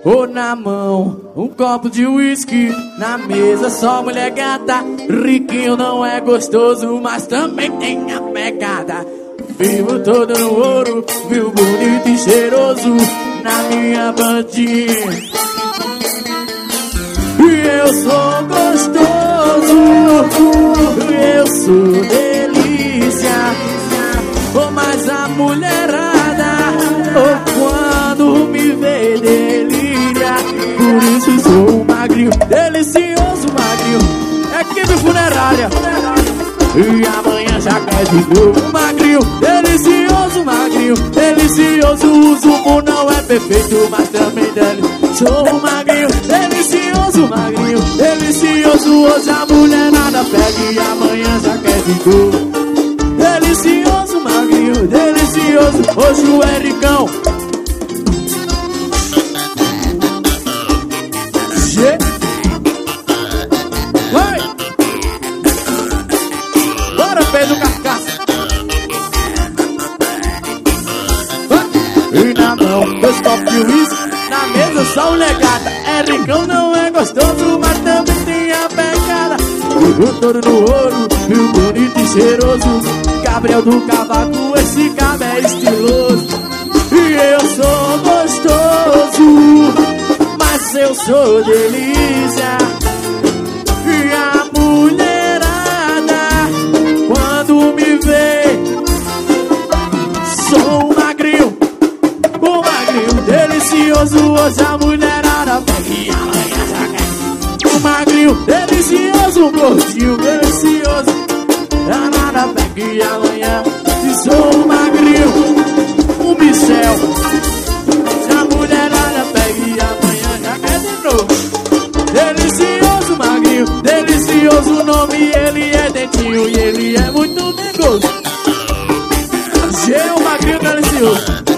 Ou na mão, um copo de uísque. Na mesa só mulher gata. Riquinho não é gostoso, mas também tem a pegada. Vivo todo no ouro, vivo bonito e cheiroso na minha bandinha. Eu sou gostoso, eu sou delícia. Oh, mas a mulherada, oh, quando me vê delíria. Por isso sou um magrinho, delicioso magrinho. É aqui de funerária. E amanhã já quer de novo. Magrinho, delicioso magrinho, delicioso. O zumo não é perfeito, mas também delicioso. Sou um magrinho, delicioso magrinho, delicioso. Hoje a mulherada pega e amanhã já quer de novo. Delicioso magrinho, delicioso. Hoje o Ericão vai. Bora, Pedro Carcaça. E na mão, dois copos de uísque. Na mesa só um legata. Ericão não é gostoso, mas também tem a pegada. O touro no ouro, viu bonito e cheiroso. Gabriel do Cavaco, esse cabra é estiloso. E eu sou gostoso, mas eu sou delícia. E a mulherada, quando me vê, sou um magrinho delicioso. Hoje a mulherada pega e amanhã já quer. Um magrinho delicioso, gordinho delicioso. A nada pega e amanhã e sou um magrinho, um Michel. Se a mulherada pega e amanhã já quer de novo. Delicioso magrinho, delicioso. O nome ele é Dentinho e ele é muito dengoso. G é um magrinho delicioso.